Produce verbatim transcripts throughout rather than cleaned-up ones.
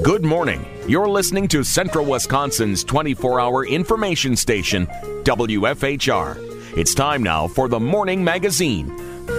Good morning. You're listening to Central Wisconsin's twenty-four hour information station, W F H R. It's time now for the Morning Magazine.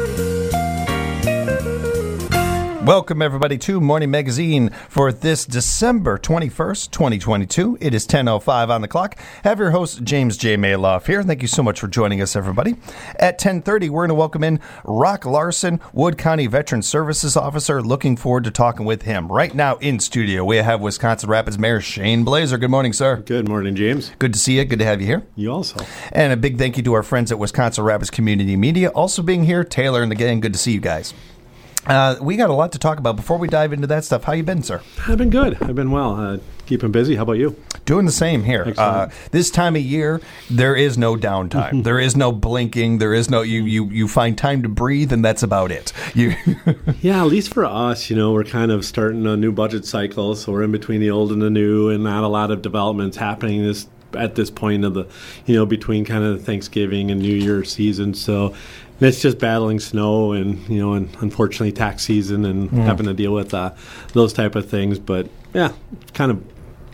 Welcome, everybody, to Morning Magazine for this December twenty-first, twenty twenty-two. It is ten oh five on the clock. I have your host, James J. Mayloff, here. Thank you so much for joining us, everybody. At ten thirty, we're going to welcome in Rock Larson, Wood County Veteran Services Officer. Looking forward to talking with him. Right now in studio, we have Wisconsin Rapids Mayor Shane Blaser. Good morning, sir. Good morning, James. Good to see you. Good to have you here. You also. And a big thank you to our friends at Wisconsin Rapids Community Media. Also being here, Taylor and the gang. Good to see you guys. Uh, we got a lot to talk about. Before we dive into that stuff, how you been, sir? I've been good. I've been well. Uh, keeping busy. How about you? Doing the same here. Uh, this time of year, there is no downtime. There is no blinking. There is no you, you. You find time to breathe, and that's about it. You yeah, at least for us, you know, we're kind of starting a new budget cycle, so we're in between the old and the new, and not a lot of developments happening this at this point of the, you know, between kind of Thanksgiving and New Year season. So. And it's just battling snow and, you know, and unfortunately tax season and mm. having to deal with uh, those type of things. But, yeah, kind of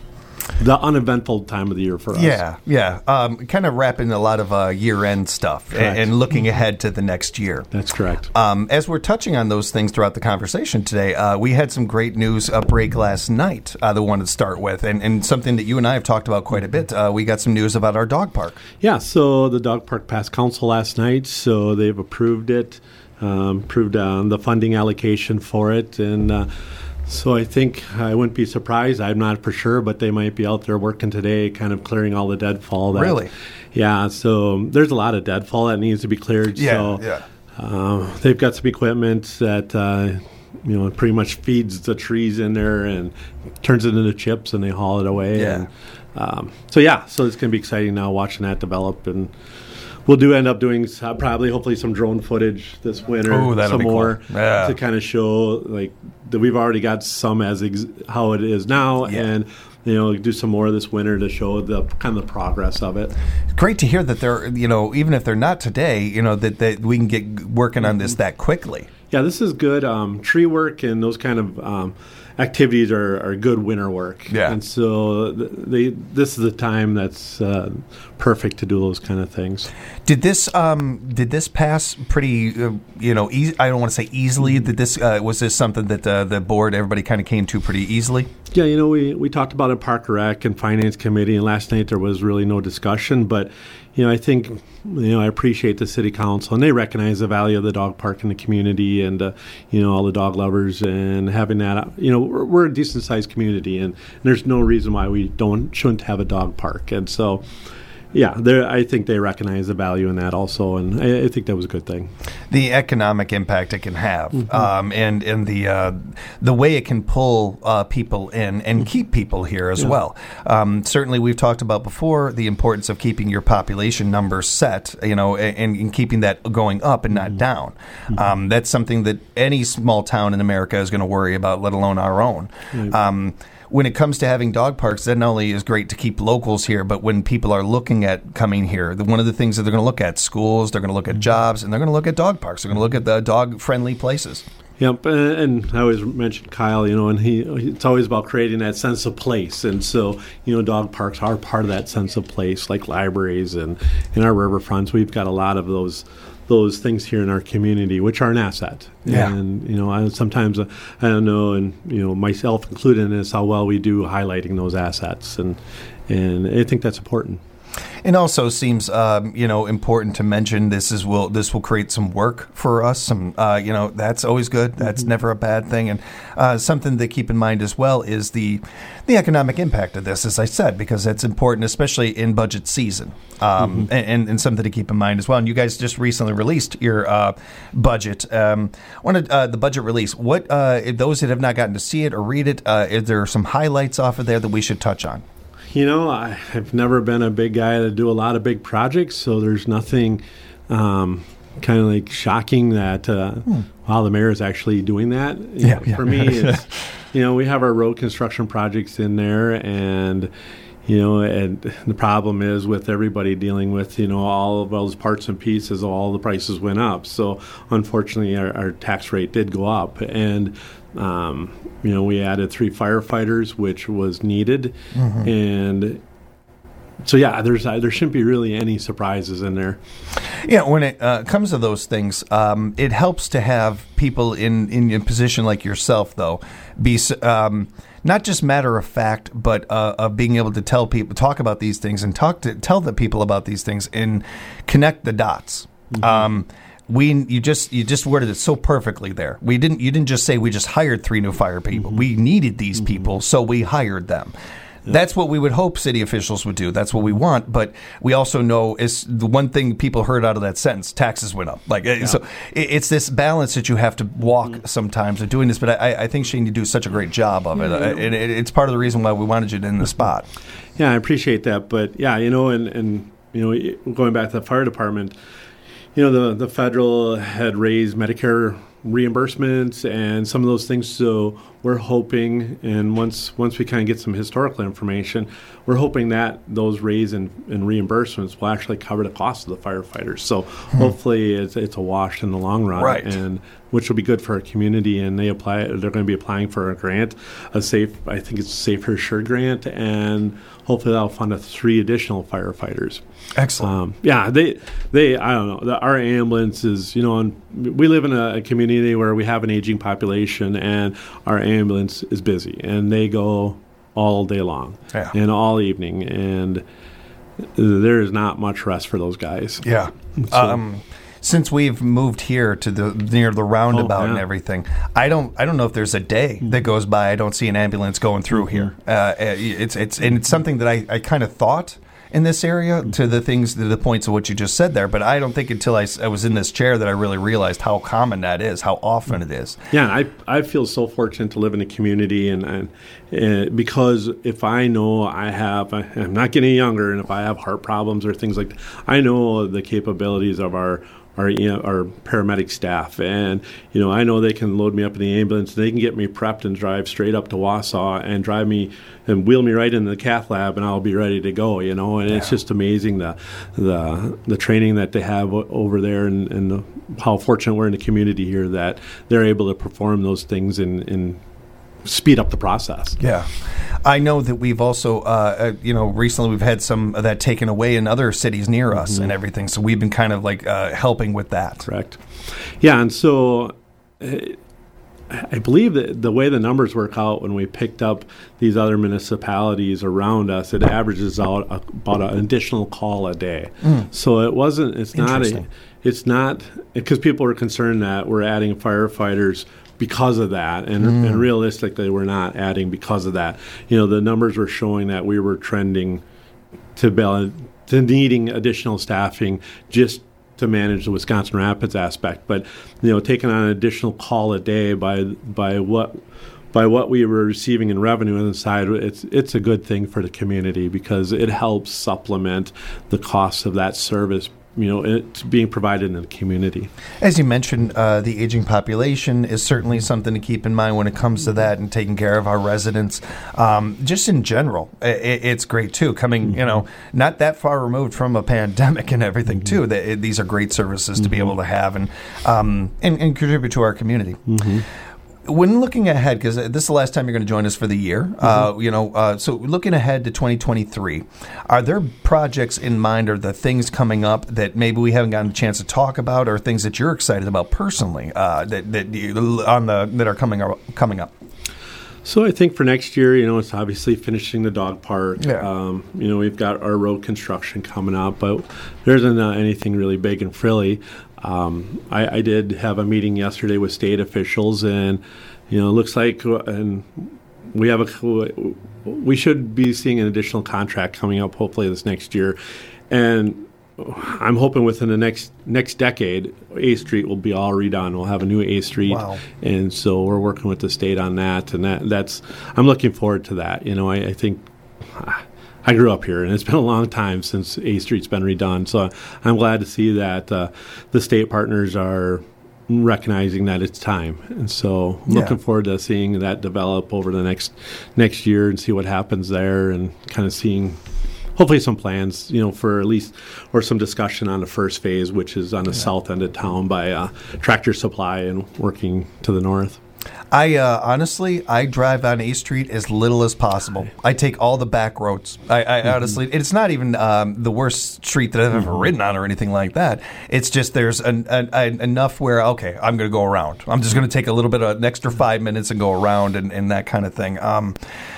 the uneventful time of the year for us. Yeah, yeah. Um, kind of wrapping a lot of uh, year-end stuff and, and looking ahead to the next year. That's correct. Um, as we're touching on those things throughout the conversation today, uh, we had some great news uh, break last night uh, that we wanted to start with, and, and something that you and I have talked about quite a bit. Uh, we got some news about our dog park. Yeah, so the dog park passed council last night, so they've approved it, um, approved uh, the funding allocation for it, and uh, so I think I wouldn't be surprised. I'm not for sure, but they might be out there working today, kind of clearing all the deadfall. That, really? Yeah. So there's a lot of deadfall that needs to be cleared. Yeah. So, yeah. Uh, they've got some equipment that uh, you know pretty much feeds the trees in there and turns it into chips, and they haul it away. Yeah. And, um, so yeah. So it's going to be exciting now watching that develop, and we'll do end up doing uh, probably, hopefully, some drone footage this winter. Oh, that'll some be more cool. Yeah. To kind of show like that we've already got some as ex- how it is now, yeah. and you know do some more this winter to show the kind of the progress of it. Great to hear that they're, you know, even if they're not today, you know, that, that we can get working on this that quickly. Yeah, this is good. Um, tree work and those kind of um, activities are, are good winter work. Yeah. And so they this is the time that's uh, perfect to do those kind of things. Did this um, did this pass pretty, uh, you know, easy, I don't want to say easily. Did this uh, was this something that uh, the board, everybody kind of came to pretty easily? Yeah, you know, we, we talked about it Park Rec and Finance Committee, and last night there was really no discussion. But, you know, I think, you know, I appreciate the City Council, and they recognize the value of the dog park in the community and, uh, you know, all the dog lovers and having that. You know, we're, we're a decent-sized community, and, and there's no reason why we don't shouldn't have a dog park. And so, yeah, I think they recognize the value in that also, and I, I think that was a good thing. The economic impact it can have, mm-hmm. um, and and the uh, the way it can pull uh, people in and keep people here as yeah. well. Um, certainly, we've talked about before the importance of keeping your population numbers set, you know, and, and keeping that going up and not mm-hmm. down. Mm-hmm. Um, that's something that any small town in America is going to worry about, let alone our own. Right. Um, When it comes to having dog parks, that not only is great to keep locals here, but when people are looking at coming here, the, one of the things that they're going to look at, schools, they're going to look at jobs, and they're going to look at dog parks. They're going to look at the dog-friendly places. Yep, and I always mention Kyle, you know, and he it's always about creating that sense of place. And so, you know, dog parks are part of that sense of place, like libraries and in our riverfronts. We've got a lot of those those things here in our community, which are an asset. Yeah. And, you know, I, sometimes, uh, I don't know, and, you know, myself included in this, how well we do highlighting those assets. And, and I think that's important. It also seems, um, you know, important to mention this is will this will create some work for us. Some, uh, you know, that's always good. That's mm-hmm. never a bad thing. And uh, something to keep in mind as well is the the economic impact of this, as I said, because that's important, especially in budget season, um, mm-hmm. and, and something to keep in mind as well. And you guys just recently released your uh, budget. Um, wanted uh, the budget release. What uh, those that have not gotten to see it or read it, uh, is there some highlights off of there that we should touch on? You know, I have never been a big guy to do a lot of big projects, so there's nothing um, kind of like shocking that, uh, hmm. wow, the mayor is actually doing that. You yeah, know, yeah. For me, it's, you know, we have our road construction projects in there, and, You know, and the problem is with everybody dealing with, you know, all of those parts and pieces, all the prices went up. So unfortunately, our, our tax rate did go up. And, um, you know, we added three firefighters, which was needed. Mm-hmm. And so, yeah, there's uh, there shouldn't be really any surprises in there. Yeah, when it uh, comes to those things, um, it helps to have people in, in a position like yourself, though, be um, not just matter of fact, but uh, of being able to tell people, talk about these things, and talk to tell the people about these things, and connect the dots. Mm-hmm. Um, we you just you just worded it so perfectly there. We didn't you didn't just say we just hired three new fire people. Mm-hmm. We needed these mm-hmm. people, so we hired them. That's what we would hope city officials would do. That's what we want. But we also know is the one thing people heard out of that sentence: taxes went up. Like yeah. so, it's this balance that you have to walk mm-hmm. sometimes of doing this. But I, I think Shane, you do such a great job of it, yeah. and it's part of the reason why we wanted you in the spot. Yeah, I appreciate that. But yeah, you know, and and you know, going back to the fire department, you know, the the federal had raised Medicare reimbursements and some of those things. So we're hoping, and once once we kind of get some historical information, we're hoping that those raise in, in reimbursements will actually cover the cost of the firefighters. So hmm. hopefully it's, it's a wash in the long run, right. and which will be good for our community. And they apply; they're going to be applying for a grant, a safe, I think it's a Safer Assured grant, and hopefully that'll fund us three additional firefighters. Excellent. Um, yeah, they, they, I don't know. The, our ambulance is, you know, we live in a, a community where we have an aging population, and our ambulance is busy, and they go all day long yeah. and all evening, and there is not much rest for those guys. Yeah. So, um, since we've moved here to the near the roundabout oh, yeah. and everything, I don't I don't know if there's a day that goes by I don't see an ambulance going through mm-hmm. here. Uh, it's it's and it's something that I, I kind of thought in this area to the things to the points of what you just said there, but I don't think until I, I was in this chair that I really realized how common that is, how often it is. Yeah, I I feel so fortunate to live in a community, and, and uh, because if I know I have, I, I'm not getting younger, and if I have heart problems or things like that, I know the capabilities of our Our, you know, our paramedic staff, and you know, I know they can load me up in the ambulance. They can get me prepped and drive straight up to Wausau and drive me and wheel me right into the cath lab, and I'll be ready to go. You know, and yeah. it's just amazing the the the training that they have over there, and, and the, how fortunate we're in the community here that they're able to perform those things in. in speed up the process. Yeah. I know that we've also, uh, uh, you know, recently we've had some of that taken away in other cities near us mm-hmm. and everything. So we've been kind of like uh, helping with that. Correct. Yeah. And so uh, I believe that the way the numbers work out when we picked up these other municipalities around us, it averages out about an additional call a day. Mm. So it wasn't, it's not, a, it's not, because people were concerned that we're adding firefighters because of that, and, mm. and realistically, we're not adding because of that. You know, the numbers were showing that we were trending to, be, to needing additional staffing just to manage the Wisconsin Rapids aspect. But, you know, taking on an additional call a day by by what by what we were receiving in revenue on the side, it's it's a good thing for the community because it helps supplement the costs of that service, you know, it's being provided in the community. As you mentioned, uh, the aging population is certainly something to keep in mind when it comes to that and taking care of our residents. Um, just in general, it, it's great, too. Coming, mm-hmm. you know, not that far removed from a pandemic and everything, mm-hmm. too. They, these are great services mm-hmm. to be able to have and, um, and, and contribute to our community. Mm-hmm. When looking ahead, because this is the last time you're going to join us for the year, mm-hmm. uh, you know, uh, so looking ahead to twenty twenty-three, are there projects in mind or the things coming up that maybe we haven't gotten a chance to talk about, or things that you're excited about personally uh, that that you, on the that are coming up, coming up? So I think for next year, you know, it's obviously finishing the dog park. Yeah. Um, you know, we've got our road construction coming up, but there isn't uh, anything really big and frilly. Um, I, I did have a meeting yesterday with state officials, and you know, it looks like and we have a we should be seeing an additional contract coming up hopefully this next year, and I'm hoping within the next next decade, A Street will be all redone. We'll have a new A Street, wow. and so we're working with the state on that, and that that's I'm looking forward to that. You know, I, I think. I grew up here, and it's been a long time since A Street's been redone. So I'm glad to see that uh, the state partners are recognizing that it's time. And so I'm Yeah. looking forward to seeing that develop over the next next year and see what happens there, and kind of seeing hopefully some plans, you know, for at least, or some discussion on the first phase, which is on the yeah. south end of town by uh, Tractor Supply and working to the north. I uh, honestly, I drive on A Street as little as possible. I take all the back roads. I, I mm-hmm. honestly, it's not even um, the worst street that I've ever mm-hmm. ridden on or anything like that. It's just there's an, an, an enough where, okay, I'm going to go around. I'm just going to take a little bit of an extra five minutes and go around and, and that kind of thing. Um,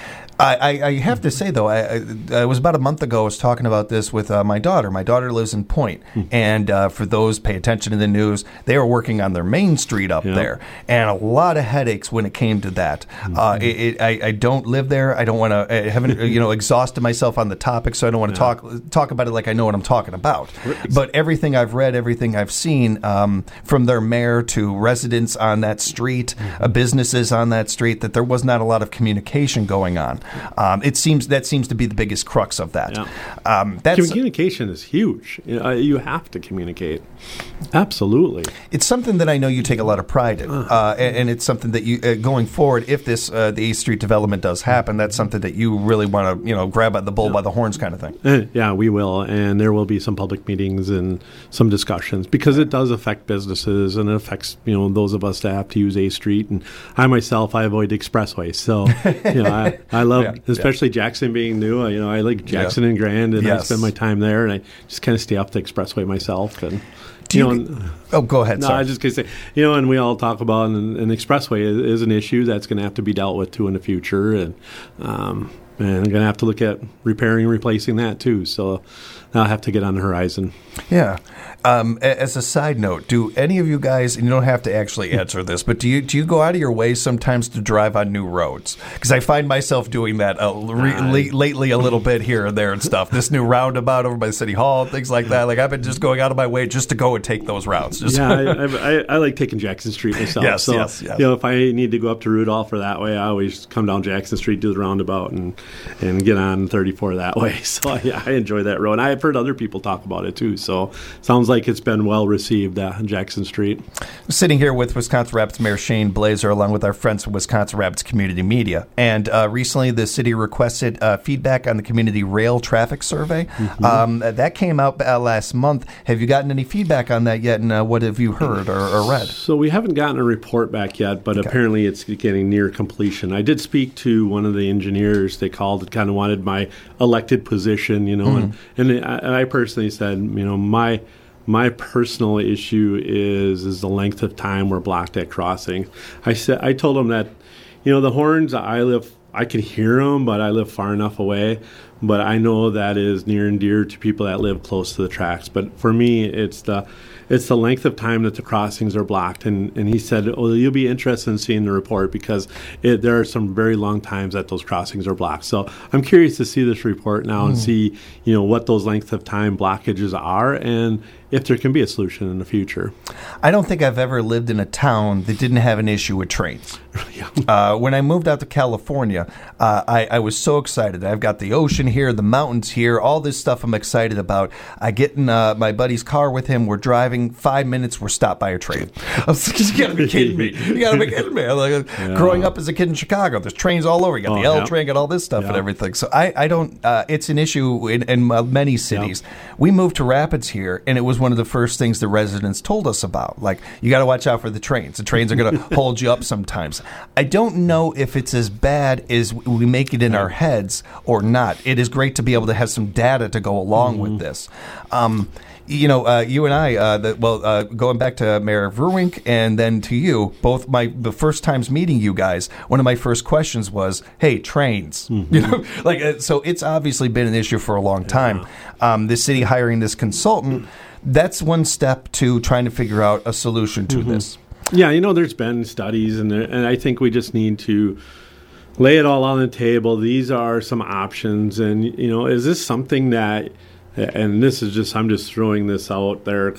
I, I have to say, though, I, I, it was about a month ago I was talking about this with uh, my daughter. My daughter lives in Point, mm-hmm. and uh, for those pay attention to the news, they were working on their main street up yeah. there, and a lot of headaches when it came to that. Mm-hmm. Uh, it, it, I, I don't live there. I don't want to. I haven't you know exhausted myself on the topic, so I don't want to yeah. talk talk about it like I know what I'm talking about. But everything I've read, everything I've seen, um, from their mayor to residents on that street, mm-hmm. uh, businesses on that street, that there was not a lot of communication going on. Um, it seems that seems to be the biggest crux of that. Yeah. Um, that's, Communication is huge. You know, you have to communicate. Absolutely. It's something that I know you take a lot of pride in, uh, and, and it's something that you uh, going forward, if this uh, the East Street development does happen, that's something that you really want to you know grab at the bull yeah. by the horns kind of thing. Uh, yeah, we will, and there will be some public meetings and some discussions because it does affect businesses and it affects you know those of us that have to use A Street. And I myself, I avoid expressways, so you know I, I love. Yeah. Especially yeah. Jackson being new, you know, I like Jackson yeah. and Grand, and yes. I spend my time there, and I just kind of stay up the expressway myself. And Do you, you know, and, oh, go ahead. No, sorry. I was just gonna say, you know, and we all talk about an, an expressway is, is an issue that's going to have to be dealt with too in the future, and um, and I'm going to have to look at repairing and replacing that too. So I'll have to get on the horizon. Yeah. Um, as a side note, do any of you guys, and you don't have to actually answer this, but do you do you go out of your way sometimes to drive on new roads? Because I find myself doing that uh, re- uh, la- lately a little bit here and there and stuff. This new roundabout over by City Hall, things like that. Like I've been just going out of my way just to go and take those routes. Just yeah, I, I, I like taking Jackson Street myself. Yes, so, yes, yes. You know, if I need to go up to Rudolph or that way, I always come down Jackson Street, do the roundabout, and and get on thirty-four that way. So yeah, I enjoy that road. And I've heard other people talk about it too. So sounds like it's been well received uh, on Jackson Street. Sitting here with Wisconsin Rapids Mayor Shane Blaser, along with our friends from Wisconsin Rapids Community Media. And uh, recently, the city requested uh, feedback on the community rail traffic survey. Mm-hmm. Um, that came out uh, last month. Have you gotten any feedback on that yet? And uh, what have you heard or, or read? So we haven't gotten a report back yet, but okay. apparently it's getting near completion. I did speak to one of the engineers. They called and kind of wanted my elected position, you know, mm-hmm. and, and I, I personally said, you know, my My personal issue is is the length of time we're blocked at crossing. I said I told them that, you know, the horns. I live, I can hear them, but I live far enough away. But I know that is near and dear to people that live close to the tracks. But for me, it's the it's the length of time that the crossings are blocked. And, and he said, "Oh, you'll be interested in seeing the report because it, there are some very long times that those crossings are blocked." So I'm curious to see this report now mm. and see, you know, what those length of time blockages are and if there can be a solution in the future. I don't think I've ever lived in a town that didn't have an issue with trains. yeah. uh, when I moved out to California, uh, I, I was so excited. I've got the ocean here, the mountains here, all this stuff I'm excited about. I get in uh, my buddy's car with him. We're driving five minutes. We're stopped by a train. I was like, you got to be kidding me. You got to be kidding me. Like, yeah. Growing up as a kid in Chicago, there's trains all over. You got oh, the L yeah. train, got all this stuff yeah. and everything. So I, I don't, uh, it's an issue in, in many cities. Yeah. We moved to Rapids here, and it was one of the first things the residents told us about. Like, you got to watch out for the trains. The trains are going to hold you up sometimes. I don't know if it's as bad as we make it in our heads or not. It is great to be able to have some data to go along mm-hmm. with this. Um, you know, uh, you and I, uh, the, well, uh, going back to Mayor Verwink and then to you, both my the first times meeting you guys, one of my first questions was, "Hey, trains." Mm-hmm. You know, like uh, so. It's obviously been an issue for a long time. Yeah. Um, the city hiring this consultant. That's one step to trying to figure out a solution to mm-hmm. this. Yeah, you know, there's been studies, and there, and I think we just need to lay it all on the table. These are some options, and you know, is this something that? And this is just I'm just throwing this out there because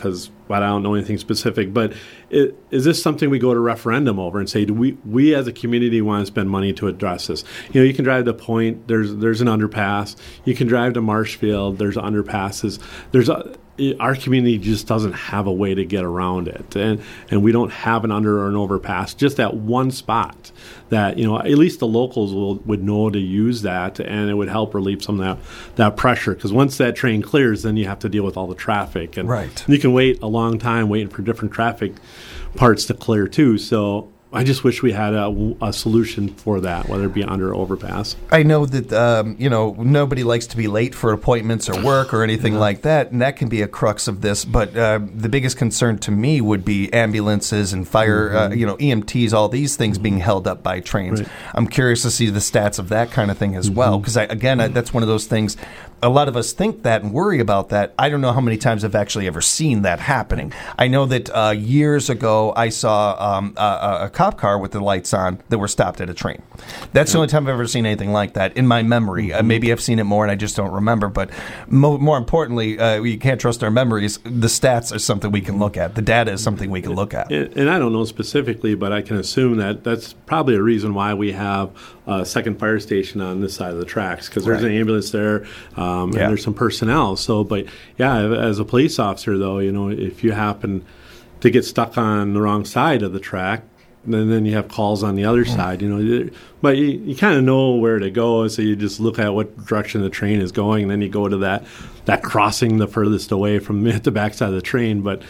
but I don't know anything specific. But it, is this something we go to referendum over and say, do we, we as a community want to spend money to address this? You know, you can drive to Point, there's there's an underpass. You can drive to Marshfield, there's underpasses. There's a, our community just doesn't have a way to get around it, and and we don't have an under or an overpass. Just that one spot that, you know, at least the locals will would know to use that, and it would help relieve some of that that pressure. Because once that train clears, then you have to deal with all the traffic, and right. you can wait a long time waiting for different traffic parts to clear too. So I just wish we had a, a solution for that, whether it be under or overpass. I know that, um, you know, nobody likes to be late for appointments or work or anything yeah. like that, and that can be a crux of this. But uh, the biggest concern to me would be ambulances and fire, mm-hmm. uh, you know, E M Ts, all these things being held up by trains. Right. I'm curious to see the stats of that kind of thing as mm-hmm. well, because, again, I, that's one of those things. A lot of us think that and worry about that. I don't know how many times I've actually ever seen that happening. I know that uh, years ago I saw um, a, a cop car with the lights on that were stopped at a train. That's yeah. the only time I've ever seen anything like that in my memory. Mm-hmm. Uh, maybe I've seen it more and I just don't remember. But mo- more importantly, uh, we can't trust our memories. The stats are something we can look at. The data is something we can look at. And, and I don't know specifically, but I can assume that that's probably a reason why we have a second fire station on this side of the tracks, because there's right. an ambulance there. Um, Um, yeah. and there's some personnel. So, but yeah, as a police officer, though, you know, if you happen to get stuck on the wrong side of the track, then then you have calls on the other mm. side. You know, but you, you kind of know where to go, so you just look at what direction the train is going, and then you go to that that crossing the furthest away from the backside of the train. But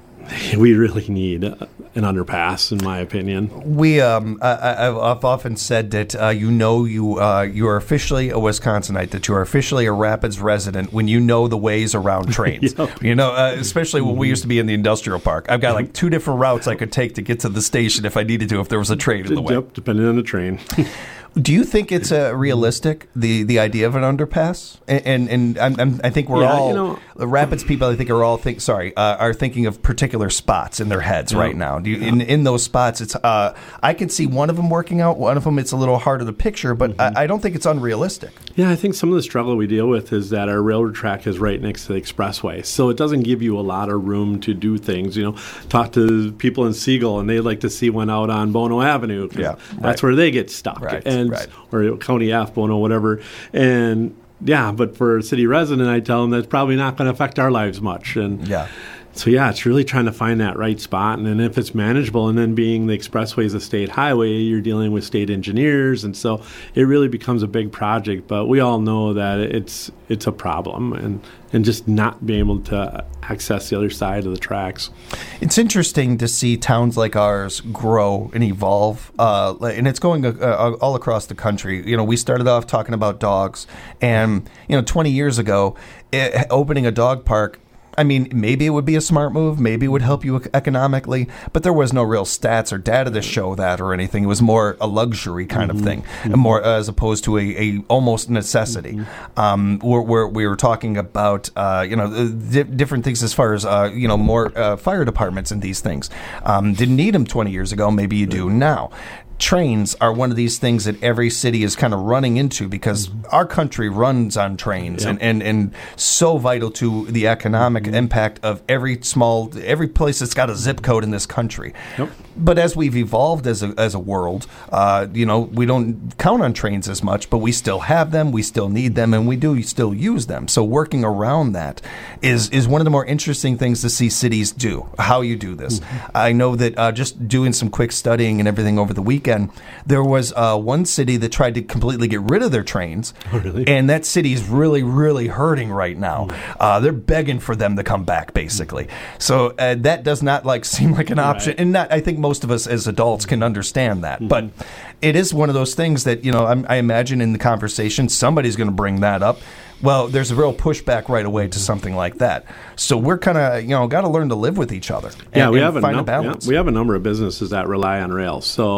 we really need an underpass, in my opinion. We, um, I, I've often said that uh, you know you uh, you are officially a Wisconsinite, that you are officially a Rapids resident when you know the ways around trains. Yep. You know, uh, especially when we used to be in the industrial park. I've got like two different routes I could take to get to the station if I needed to, if there was a train in the way. Yep, depending on the train. Do you think it's uh, realistic, the, the idea of an underpass? And and, and I'm, I'm, I think we're yeah, all you know, Rapids people. I think are all think sorry uh, are thinking of particular spots in their heads yeah. right now. Do you, yeah. in in those spots, it's uh, I can see one of them working out. One of them, it's a little harder to picture, but mm-hmm. I, I don't think it's unrealistic. Yeah, I think some of the struggle we deal with is that our railroad track is right next to the expressway, so it doesn't give you a lot of room to do things. You know, talk to people in Siegel, and they like to see one out on Bono Avenue. Yeah, that's right. where they get stuck. Right, and right. or County F, Bono, whatever. And yeah, but for a city resident, I tell them that's probably not going to affect our lives much. And yeah. So yeah, it's really trying to find that right spot, and then if it's manageable, and then being the expressway is a state highway, you're dealing with state engineers, and so it really becomes a big project. But we all know that it's it's a problem, and and just not being able to access the other side of the tracks. It's interesting to see towns like ours grow and evolve, uh, and it's going uh, all across the country. You know, we started off talking about dogs, and you know, twenty years ago, it, opening a dog park, I mean, maybe it would be a smart move. Maybe it would help you economically, but there was no real stats or data to show that or anything. It was more a luxury kind mm-hmm. of thing, mm-hmm. more as opposed to a, a almost necessity. Mm-hmm. Um, where, where we were talking about, uh, you know, di- different things as far as, uh, you know, more uh, fire departments and these things. Um, didn't need them twenty years ago. Maybe you do now. Trains are one of these things that every city is kind of running into because mm-hmm. our country runs on trains yep. and, and, and so vital to the economic mm-hmm. impact of every small, every place that's got a zip code in this country. Yep. But as we've evolved as a, as a world, uh, you know, we don't count on trains as much, but we still have them, we still need them, and we do still use them. So working around that is, is one of the more interesting things to see cities do, how you do this. Mm-hmm. I know that uh, just doing some quick studying and everything over the weekend, there was uh, one city that tried to completely get rid of their trains, oh, really? And that city's really, really hurting right now. Mm. Uh, they're begging for them to come back, basically. Mm. So uh, that does not like seem like an option, right. and not, I think most of us as adults can understand that. Mm-hmm. But it is one of those things that, you know, I, I imagine in the conversation somebody's going to bring that up. Well, there's a real pushback right away to something like that. So we're kind of, you know, got to learn to live with each other. And, yeah, we and have a find num- a balance. Yeah, we have a number of businesses that rely on rail. So,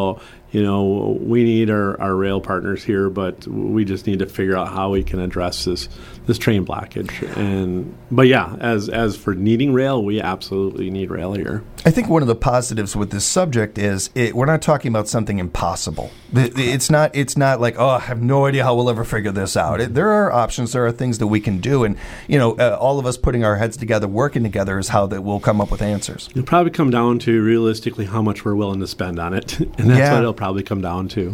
you know, we need our, our rail partners here, but we just need to figure out how we can address this this train blockage. And but yeah, as as for needing rail, we absolutely need rail here. I think one of the positives with this subject is it, we're not talking about something impossible. It's not it's not like, oh, I have no idea how we'll ever figure this out. It, there are options. There are things that we can do. And, you know, uh, all of us putting our heads together, working together is how that we'll come up with answers. It'll probably come down to realistically how much we're willing to spend on it. And that's Yeah. what it'll probably come down to.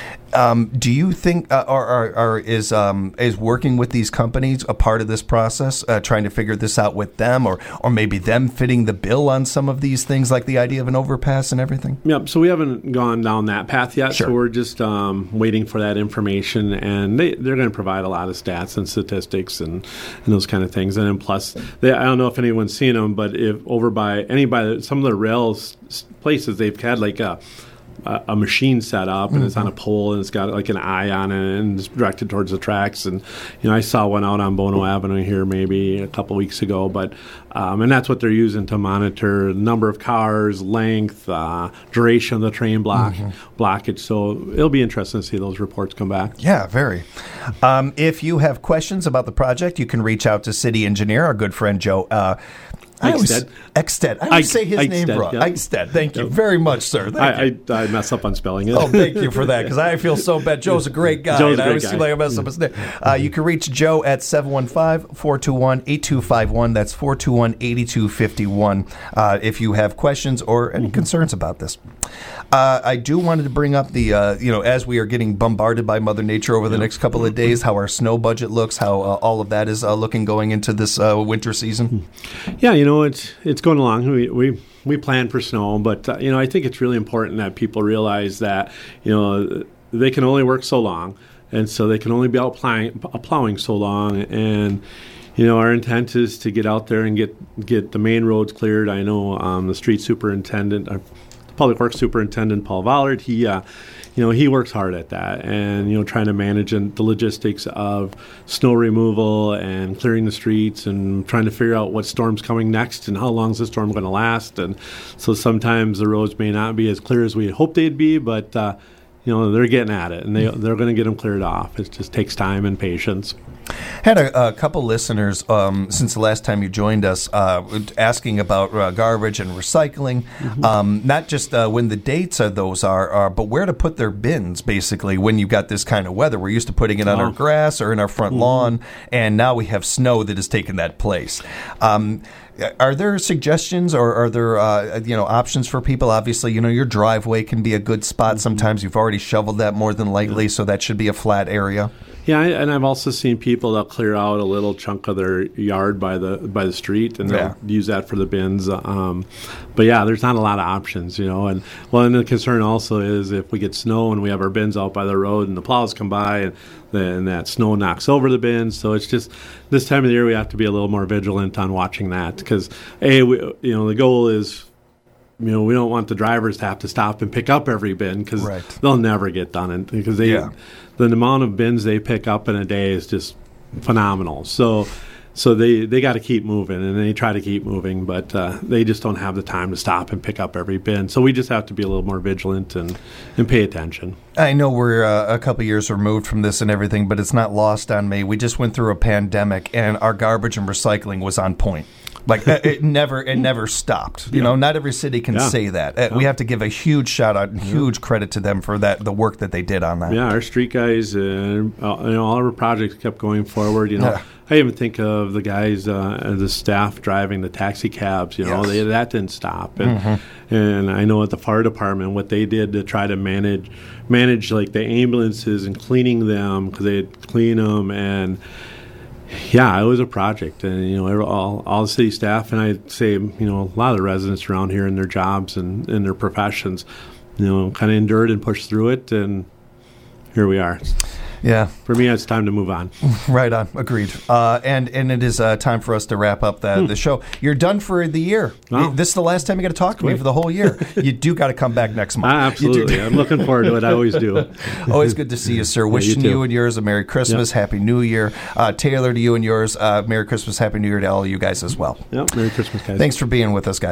Um, do you think, uh, or, or, or is um, is working with these companies a part of this process, uh, trying to figure this out with them, or or maybe them fitting the bill on some of these things, like the idea of an overpass and everything? Yep. So we haven't gone down that path yet. Sure. So we're just um, waiting for that information, and they they're going to provide a lot of stats and statistics and, and those kind of things. And then plus, they, I don't know if anyone's seen them, but if over by any by some of the rail s- places, they've had like a a, a machine set up, and mm-hmm. it's on a pole, and it's got like an eye on it, and it's directed towards the tracks. And you know, I saw one out on Bono Avenue here maybe a couple weeks ago, but um, and that's what they're using to monitor the number of cars, length, uh, duration of the train block mm-hmm. blockage. So it'll be interesting to see those reports come back. Yeah, very. Um, if you have questions about the project, you can reach out to City Engineer, our good friend Joe. Uh, I always, Ekstedt. I always say his Eichstead, name wrong. Yeah. Ekstedt. Thank you yep. very much, sir. Thank I, I, I mess up on spelling it. Oh, thank you for that, because I feel so bad. Joe's a great guy. Joe's a great I always guy. seem like I mess up his name. Uh, you can reach Joe at seven one five, four two one, eight two five one. That's four two one, eight two five one uh, if you have questions or any mm-hmm. concerns about this. Uh, I do wanted to bring up the, uh, you know, as we are getting bombarded by Mother Nature over the yep. next couple of days, how our snow budget looks, how uh, all of that is uh, looking going into this uh, winter season. Yeah, you know, it's it's going along. We we, we plan for snow, but, uh, you know, I think it's really important that people realize that, you know, they can only work so long, and so they can only be out plowing, plowing so long. And, you know, our intent is to get out there and get, get the main roads cleared. I know um, the street superintendent, uh, Public Works Superintendent Paul Vollard, he, uh, you know, he works hard at that, and you know, trying to manage the logistics of snow removal and clearing the streets, and trying to figure out what storm's coming next and how long is the storm going to last. And so sometimes the roads may not be as clear as we hoped they'd be, but uh, you know, they're getting at it, and they they're going to get them cleared off. It just takes time and patience. Had a, a couple listeners um, since the last time you joined us uh, asking about uh, garbage and recycling, mm-hmm. um, not just uh, when the dates of those are, are, but where to put their bins, basically, when you've got this kind of weather. We're used to putting it on oh. our grass or in our front mm-hmm. lawn, and now we have snow that has taken that place. Um, Are there suggestions, or are there uh, you know options for people? Obviously, you know, your driveway can be a good spot. Sometimes you've already shoveled that more than lightly, so that should be a flat area. Yeah, and I've also seen people that clear out a little chunk of their yard by the by the street, and they'll yeah. use that for the bins. Um, but yeah, there's not a lot of options, you know. And well, and the concern also is if we get snow and we have our bins out by the road, and the plows come by, and then that snow knocks over the bins. So it's just this time of the year we have to be a little more vigilant on watching that, because a we, you know the goal is, you know, we don't want the drivers to have to stop and pick up every bin, because right. they'll never get done, and because they yeah. the amount of bins they pick up in a day is just phenomenal. So so they, they got to keep moving, and they try to keep moving, but uh, they just don't have the time to stop and pick up every bin. So we just have to be a little more vigilant and, and pay attention. I know we're uh, a couple years removed from this and everything, but it's not lost on me. We just went through a pandemic, and our garbage and recycling was on point. Like it never, it never stopped. You yeah. know, not every city can yeah. say that. Uh, yeah. We have to give a huge shout out and huge yeah. credit to them for that, the work that they did on that. Yeah, our street guys, uh, you know, all our projects kept going forward. You know, yeah. I even think of the guys, uh, the staff driving the taxi cabs. You know, yes. they, that didn't stop. And mm-hmm. and I know at the fire department what they did to try to manage manage like the ambulances and cleaning them, because they had clean them. And yeah, it was a project, and you know, all all the city staff, and I'd say, you know, a lot of the residents around here in their jobs and in their professions, you know, kind of endured and pushed through it, and here we are. Yeah. For me, it's time to move on. Right on. Agreed. Uh, and, and it is uh, time for us to wrap up the, hmm. the show. You're done for the year. Wow. This is the last time you got to talk to Great. me for the whole year. You do got to come back next month. Uh, absolutely. I'm looking forward to it. I always do. Always good to see you, sir. Wishing yeah, you, you and yours a Merry Christmas, yep. Happy New Year. Uh, Taylor, to you and yours, uh, Merry Christmas, Happy New Year to all of you guys as well. Yep. Merry Christmas, guys. Thanks for being with us, guys.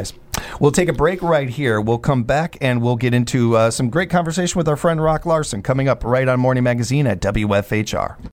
We'll take a break right here. We'll come back and we'll get into uh, some great conversation with our friend Rock Larson coming up right on Morning Magazine at W F H R.